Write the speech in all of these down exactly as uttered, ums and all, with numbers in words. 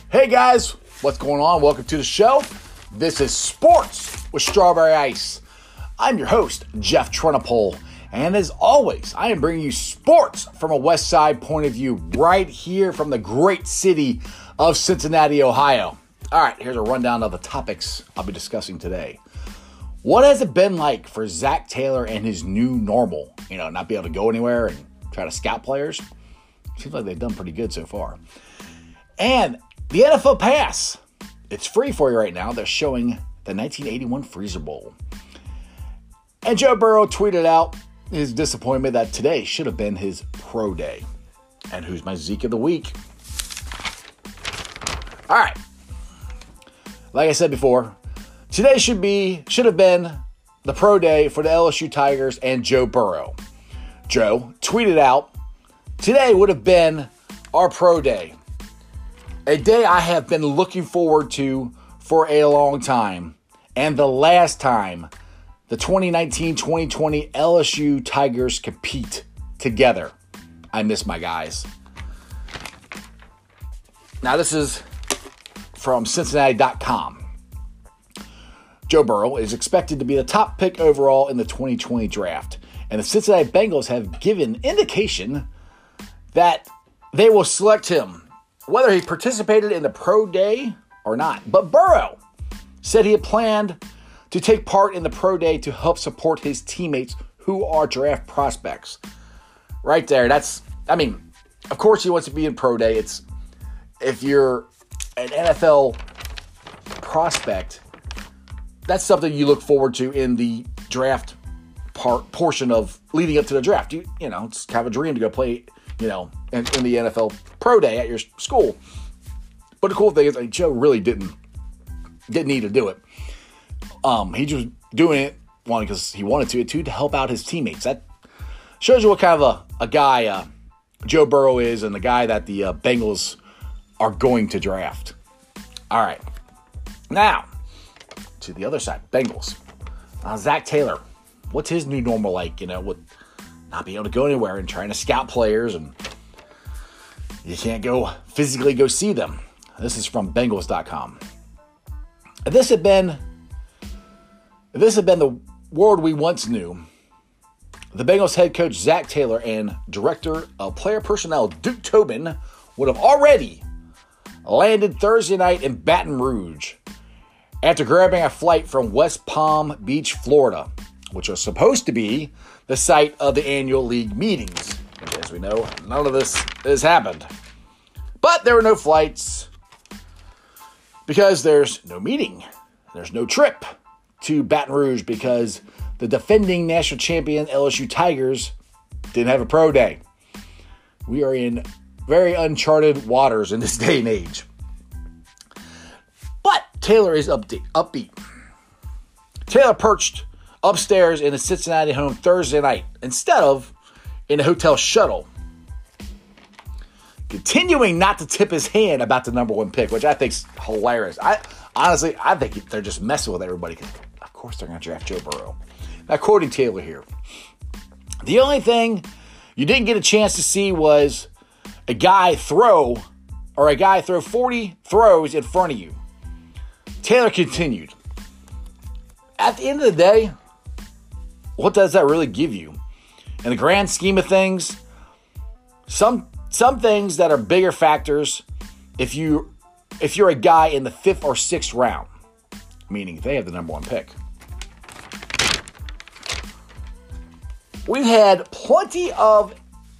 Hey guys, what's going on? Welcome to the show. This is Sports with Strawberry Ice. I'm your host, Jeff Trenopole, and as always, I am bringing you sports from a West Side point of view right here from the great city of Cincinnati, Ohio. All right, here's a rundown of the topics I'll be discussing today. What has it been like for Zac Taylor and his new normal? You know, not be able to go anywhere and try to scout players? Seems like they've done pretty good so far. And the N F L Pass. It's free for you right now. They're showing the nineteen eighty-one Freezer Bowl. And Joe Burrow tweeted out his disappointment that today should have been his pro day. And who's my Zeke of the week? All right. Like I said before, today should be should have been the pro day for the L S U Tigers and Joe Burrow. Joe tweeted out, today would have been our pro day. A day I have been looking forward to for a long time. And the last time the twenty nineteen twenty twenty L S U Tigers compete together. I miss my guys. Now this is from Cincinnati dot com. Joe Burrow is expected to be the top pick overall in the twenty twenty draft. And the Cincinnati Bengals have given indication that they will select him, whether he participated in the pro day or not. But Burrow said he had planned to take part in the pro day to help support his teammates who are draft prospects. Right there, that's, I mean, of course he wants to be in pro day. It's, if you're an N F L prospect, that's something you look forward to in the draft part portion of leading up to the draft. You, you know, it's kind of a dream to go play, you know, in, in the N F L pro day at your school. But the cool thing is, like, Joe really didn't didn't need to do it. Um, he just doing it one because he wanted to, two to help out his teammates. That shows you what kind of a, a guy uh, Joe Burrow is, and the guy that the uh, Bengals are going to draft. All right, now to the other side, Bengals. Uh, Zac Taylor, what's his new normal like? You know, with not being able to go anywhere and trying to scout players, and you can't go physically go see them. This is from Bengals dot com. If this had been, if this had been the world we once knew, the Bengals head coach Zac Taylor and director of player personnel Duke Tobin would have already landed Thursday night in Baton Rouge after grabbing a flight from West Palm Beach, Florida, which was supposed to be the site of the annual league meetings. Which, as we know, none of this has happened. But there were no flights because there's no meeting. There's no trip to Baton Rouge because the defending national champion L S U Tigers didn't have a pro day. We are in very uncharted waters in this day and age. But Taylor is upbeat. upbeat. Taylor perched upstairs in a Cincinnati home Thursday night instead of in a hotel shuttle, continuing not to tip his hand about the number one pick, which I think's hilarious. I honestly, I think they're just messing with everybody. Of course, they're going to draft Joe Burrow. Now, quoting Taylor here, the only thing you didn't get a chance to see was a guy throw, or a guy throw forty throws in front of you. Taylor continued, at the end of the day, what does that really give you? In the grand scheme of things, some some things that are bigger factors if you if you're a guy in the fifth or sixth round, meaning they have the number one pick. We've had plenty of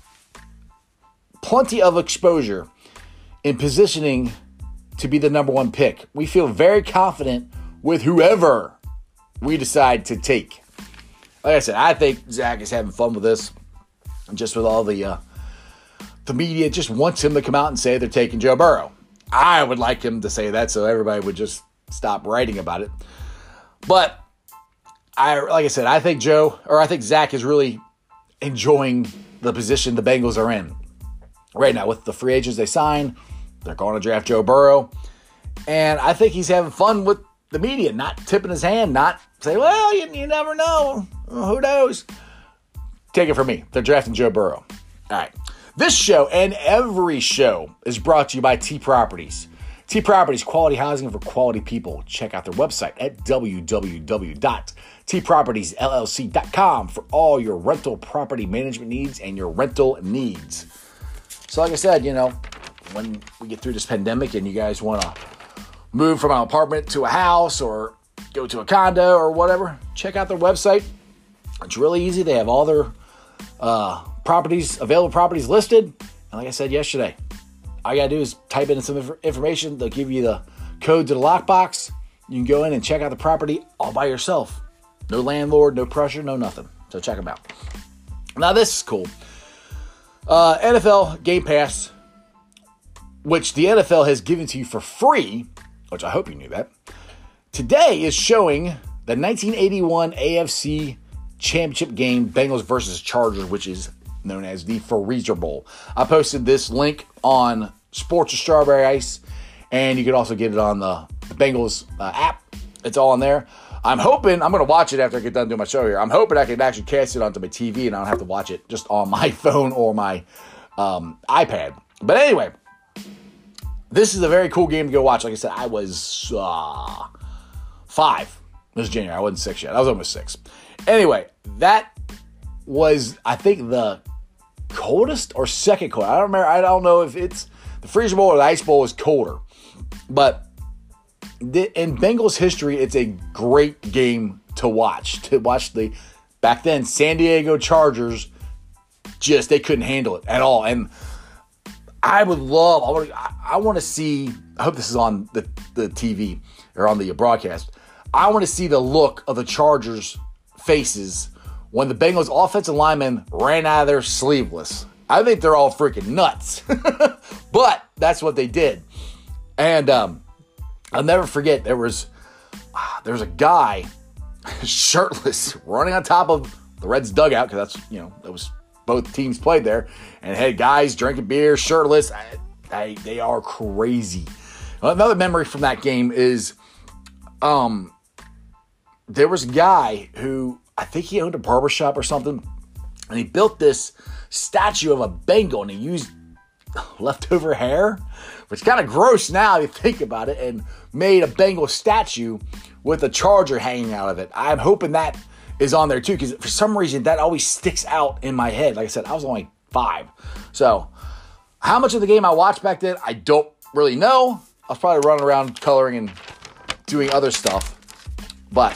plenty of exposure in positioning to be the number one pick. We feel very confident with whoever we decide to take. Like I said, I think Zach is having fun with this. Just with all the uh, the media just wants him to come out and say they're taking Joe Burrow. I would like him to say that so everybody would just stop writing about it. But I, like I said, I think Joe, or I think Zach is really enjoying the position the Bengals are in right now with the free agents they sign. They're going to draft Joe Burrow. And I think he's having fun with the media, not tipping his hand, not saying, well, you, you never know. Who knows? Take it from me. They're drafting Joe Burrow. All right. This show and every show is brought to you by T Properties. T Properties, quality housing for quality people. Check out their website at w w w dot t properties l l c dot com for all your rental property management needs and your rental needs. So like I said, you know, when we get through this pandemic and you guys want to move from an apartment to a house or go to a condo or whatever, check out their website. It's really easy. They have all their uh, properties, available properties listed. And like I said yesterday, all you got to do is type in some information. They'll give you the code to the lockbox. You can go in and check out the property all by yourself. No landlord, no pressure, no nothing. So check them out. Now this is cool. Uh, N F L Game Pass, which the N F L has given to you for free, which I hope you knew that, today is showing the nineteen eighty-one A F C Championship game, Bengals versus Chargers, which is known as the Freezer Bowl. I posted this link on Sports with Strawberry Ice, and you can also get it on the, the Bengals uh, app. It's all in there. I'm hoping, I'm going to watch it after I get done doing my show here. I'm hoping I can actually cast it onto my T V and I don't have to watch it just on my phone or my um, iPad. But anyway, this is a very cool game to go watch. Like I said, I was uh, five. It was January. I wasn't six yet. I was almost six. Anyway, that was, I think, the coldest or second cold. I don't remember. I don't know if it's the Freezer Bowl or the Ice Bowl is colder. But in Bengals history, it's a great game to watch. To watch the, back then, San Diego Chargers, just, they couldn't handle it at all. And I would love, I want, I want to see, I hope this is on the, the T V or on the broadcast. I want to see the look of the Chargers' faces when the Bengals offensive linemen ran out of there sleeveless. I think they're all freaking nuts. But that's what they did. And um, I'll never forget, there was, uh, there was a guy shirtless running on top of the Reds dugout, because that's, you know, that was, both teams played there, and had guys drinking beer, shirtless. I, I, they are crazy. Another memory from that game is um, there was a guy who, I think he owned a barbershop or something, and he built this statue of a Bengal, and he used leftover hair, which is kind of gross now if you think about it, and made a Bengal statue with a Charger hanging out of it. I'm hoping that is on there too, because for some reason that always sticks out in my head. Like I said, I was only five. So how much of the game I watched back then, I don't really know. I was probably running around coloring and doing other stuff. But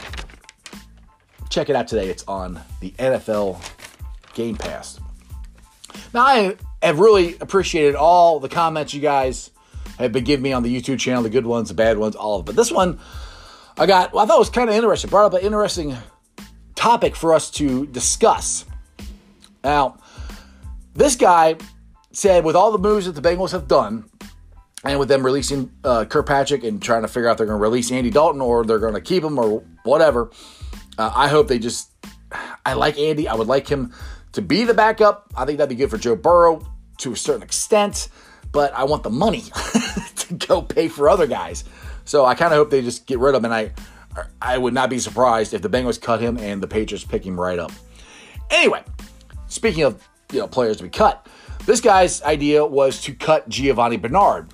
check it out today. It's on the N F L Game Pass. Now, I have really appreciated all the comments you guys have been giving me on the YouTube channel, the good ones, the bad ones, all of it. But this one I got, well, I thought it was kind of interesting. Brought up an interesting topic for us to discuss. Now, this guy said with all the moves that the Bengals have done, and with them releasing uh, Kirkpatrick and trying to figure out if they're going to release Andy Dalton or they're going to keep him or whatever, uh, I hope they just, I like Andy. I would like him to be the backup. I think that'd be good for Joe Burrow to a certain extent, but I want the money to go pay for other guys. So I kind of hope they just get rid of him, and I I would not be surprised if the Bengals cut him and the Patriots pick him right up. Anyway, speaking of, you know, players to be cut, this guy's idea was to cut Giovanni Bernard.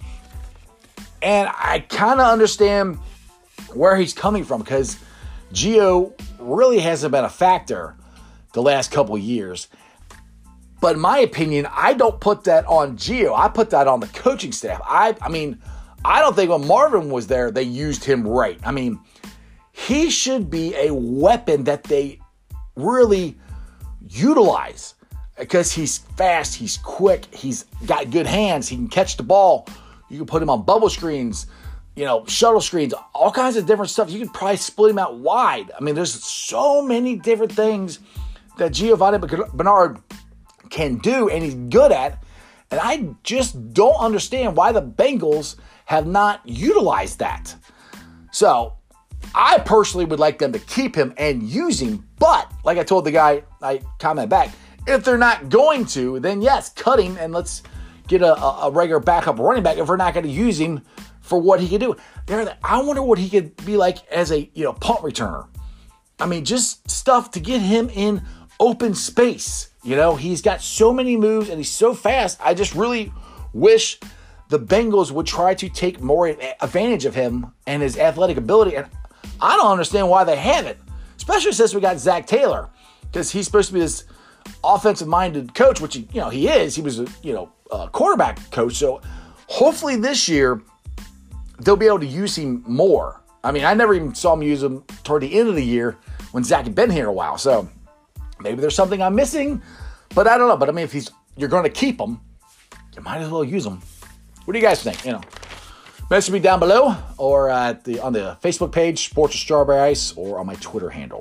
And I kind of understand where he's coming from, because Gio really hasn't been a factor the last couple of years. But in my opinion, I don't put that on Gio. I put that on the coaching staff. I, I mean, I don't think when Marvin was there, they used him right. I mean, he should be a weapon that they really utilize, because he's fast, he's quick, he's got good hands, he can catch the ball. You can put him on bubble screens, you know, shuttle screens, all kinds of different stuff. You could probably split him out wide. I mean, there's so many different things that Giovanni Bernard can do and he's good at. And I just don't understand why the Bengals have not utilized that. So I personally would like them to keep him and use him. But like I told the guy, I commented back, if they're not going to, then yes, cut him and let's get a, a regular backup running back if we're not going to use him for what he can do. I wonder what he could be like as a, you know, punt returner. I mean, just stuff to get him in open space. You know, he's got so many moves and he's so fast. I just really wish the Bengals would try to take more advantage of him and his athletic ability. And I don't understand why they haven't, especially since we got Zach Taylor, because he's supposed to be this offensive-minded coach, which, he, you know, he is. He was a, you know, a quarterback coach. So hopefully this year they'll be able to use him more. I mean, I never even saw him use him toward the end of the year when Zach had been here a while. So maybe there's something I'm missing, but I don't know. But I mean, if he's you're going to keep him, you might as well use him. What do you guys think? You know, message me down below or at the on the Facebook page, Sports with Strawberry Ice, or on my Twitter handle.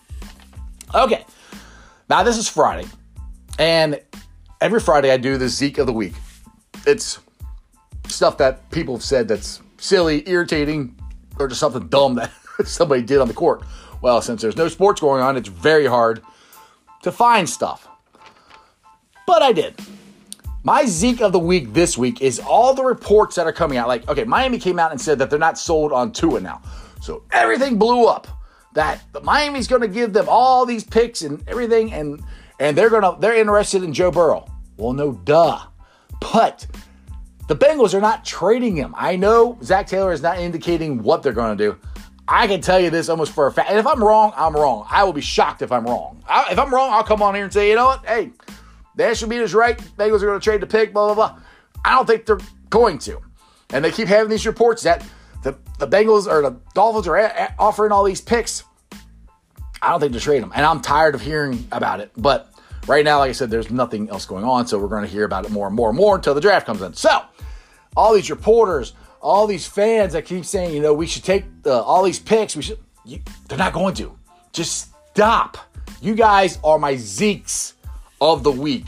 Okay, now this is Friday, and every Friday I do the Zeke of the Week. It's stuff that people have said that's silly, irritating, or just something dumb that somebody did on the court. Well, since there's no sports going on, it's very hard to find stuff. But I did. My Zeke of the Week this week is all the reports that are coming out. Like, okay, Miami came out and said that they're not sold on Tua now. So everything blew up that the Miami's going to give them all these picks and everything, and and they're going to they're interested in Joe Burrow. Well, no duh. But the Bengals are not trading him. I know Zach Taylor is not indicating what they're going to do. I can tell you this almost for a fact. And if I'm wrong, I'm wrong. I will be shocked if I'm wrong. I, if I'm wrong, I'll come on here and say, you know what? Hey, the National Media's right. Bengals are going to trade the pick, blah, blah, blah. I don't think they're going to. And they keep having these reports that the, the Bengals or the Dolphins are a, a, offering all these picks. I don't think they're trading them. And I'm tired of hearing about it. But right now, like I said, there's nothing else going on. So we're going to hear about it more and more and more until the draft comes in. So all these reporters, all these fans that keep saying, you know, we should take uh, all these picks. We should. You, they're not going to. Just stop. You guys are my Zekes of the week.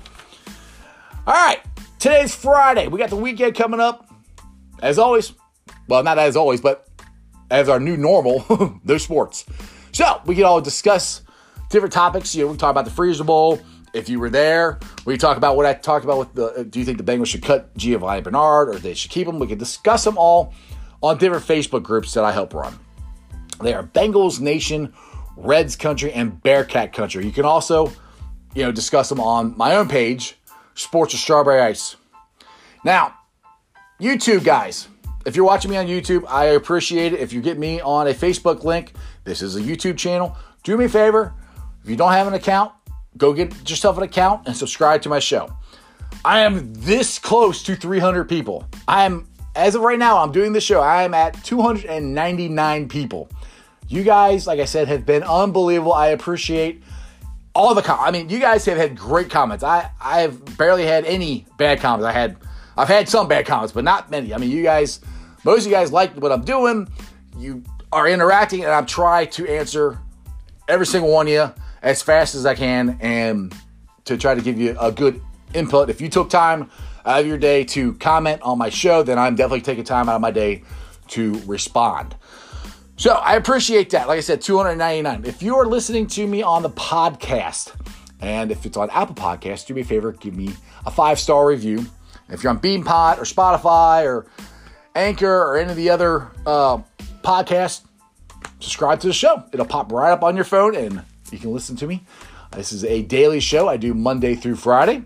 All right. Today's Friday. We got the weekend coming up. As always. Well, not as always, but as our new normal, there's sports. So we can all discuss different topics. You know, we can talk about the Freezer Bowl. If you were there, we can talk about what I talked about with the, do you think the Bengals should cut Giovanni Bernard or they should keep him? We can discuss them all on different Facebook groups that I help run. They are Bengals Nation, Reds Country, and Bearcat Country. You can also, you know, discuss them on my own page, Sports with Strawberry Ice. Now, YouTube guys, if you're watching me on YouTube, I appreciate it. If you get me on a Facebook link, this is a YouTube channel. Do me a favor. If you don't have an account, go get yourself an account and subscribe to my show. I am this close to three hundred people. I am, as of right now, I'm doing this show. I am at two hundred ninety-nine people. You guys, like I said, have been unbelievable. I appreciate all the comments. I mean, you guys have had great comments. I, I have barely had any bad comments. I had, I've had some bad comments, but not many. I mean, you guys, most of you guys like what I'm doing. You are interacting, and I'm trying to answer every single one of you as fast as I can and to try to give you a good input. If you took time out of your day to comment on my show, then I'm definitely taking time out of my day to respond. So I appreciate that. Like I said, two hundred ninety-nine. If you are listening to me on the podcast, and if it's on Apple Podcasts, do me a favor, give me a five-star review. If you're on BeanPod or Spotify or Anchor or any of the other uh, podcasts, subscribe to the show. It'll pop right up on your phone and you can listen to me. This is a daily show. I do Monday through Friday.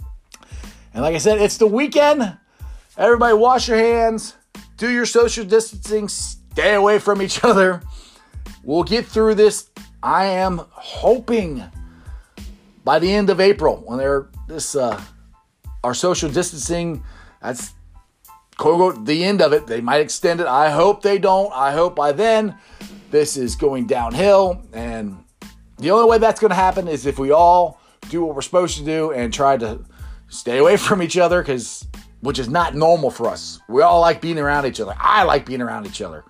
And like I said, it's the weekend. Everybody wash your hands. Do your social distancing. Stay away from each other. We'll get through this. I am hoping by the end of April, when they're this uh, our social distancing, that's quote unquote the end of it. They might extend it. I hope they don't. I hope by then this is going downhill, and the only way that's going to happen is if we all do what we're supposed to do and try to stay away from each other, because which is not normal for us. We all like being around each other. I like being around each other.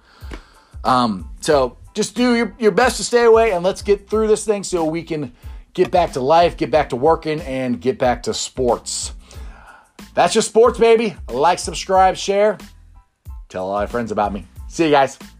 Um, so just do your, your best to stay away, and let's get through this thing so we can get back to life, get back to working, and get back to sports. That's just sports, baby. Like, subscribe, share. Tell all my friends about me. See you guys.